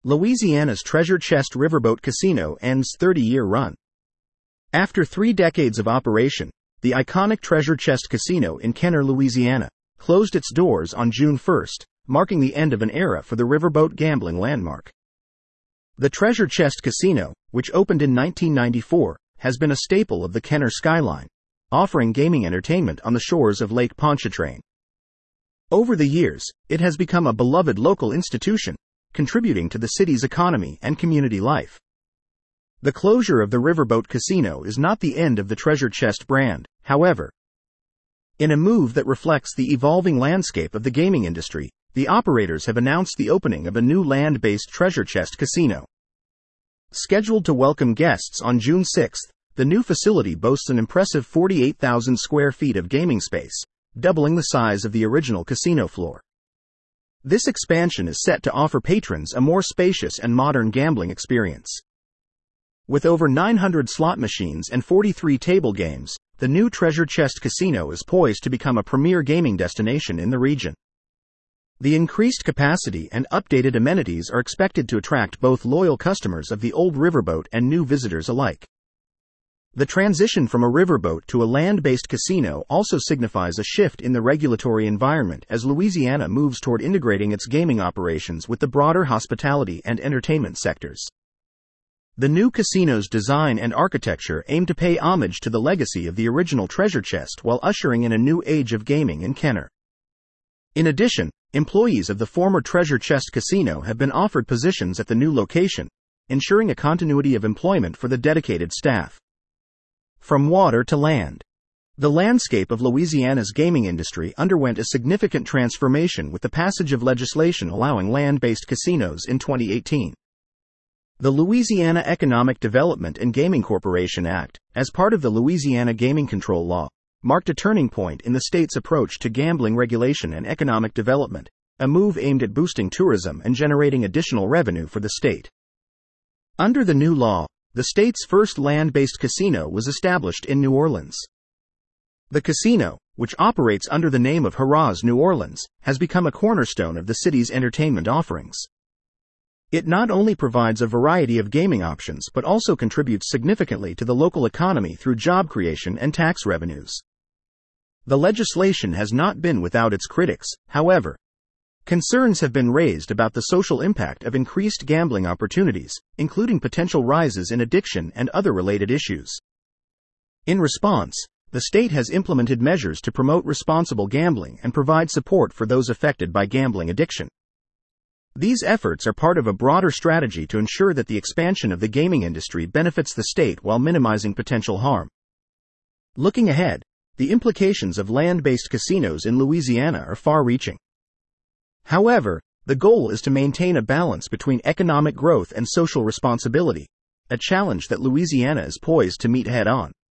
Louisiana's Treasure Chest Riverboat Casino ends 30-year run. After 3 decades of operation, the iconic Treasure Chest Casino in Kenner, Louisiana, closed its doors on June 1, marking the end of an era for the riverboat gambling landmark. The Treasure Chest Casino, which opened in 1994, has been a staple of the Kenner skyline, offering gaming entertainment on the shores of Lake Pontchartrain. Over the years, it has become a beloved local institution, contributing to the city's economy and community life. The closure of the Riverboat Casino is not the end of the Treasure Chest brand, however. In a move that reflects the evolving landscape of the gaming industry, the operators have announced the opening of a new land-based Treasure Chest Casino. Scheduled to welcome guests on June 6, the new facility boasts an impressive 48,000 square feet of gaming space, doubling the size of the original casino floor. This expansion is set to offer patrons a more spacious and modern gambling experience. With over 900 slot machines and 43 table games, the new Treasure Chest Casino is poised to become a premier gaming destination in the region. The increased capacity and updated amenities are expected to attract both loyal customers of the old riverboat and new visitors alike. The transition from a riverboat to a land-based casino also signifies a shift in the regulatory environment as Louisiana moves toward integrating its gaming operations with the broader hospitality and entertainment sectors. The new casino's design and architecture aim to pay homage to the legacy of the original Treasure Chest while ushering in a new age of gaming in Kenner. In addition, employees of the former Treasure Chest Casino have been offered positions at the new location, ensuring a continuity of employment for the dedicated staff. From water to land. The landscape of Louisiana's gaming industry underwent a significant transformation with the passage of legislation allowing land-based casinos in 2018. The Louisiana Economic Development and Gaming Corporation Act, as part of the Louisiana Gaming Control Law, marked a turning point in the state's approach to gambling regulation and economic development, a move aimed at boosting tourism and generating additional revenue for the state. Under the new law, the state's first land-based casino was established in New Orleans. The casino, which operates under the name of Harrah's New Orleans, has become a cornerstone of the city's entertainment offerings. It not only provides a variety of gaming options but also contributes significantly to the local economy through job creation and tax revenues. The legislation has not been without its critics, however. Concerns have been raised about the social impact of increased gambling opportunities, including potential rises in addiction and other related issues. In response, the state has implemented measures to promote responsible gambling and provide support for those affected by gambling addiction. These efforts are part of a broader strategy to ensure that the expansion of the gaming industry benefits the state while minimizing potential harm. Looking ahead, the implications of land-based casinos in Louisiana are far-reaching. However, the goal is to maintain a balance between economic growth and social responsibility, a challenge that Louisiana is poised to meet head-on.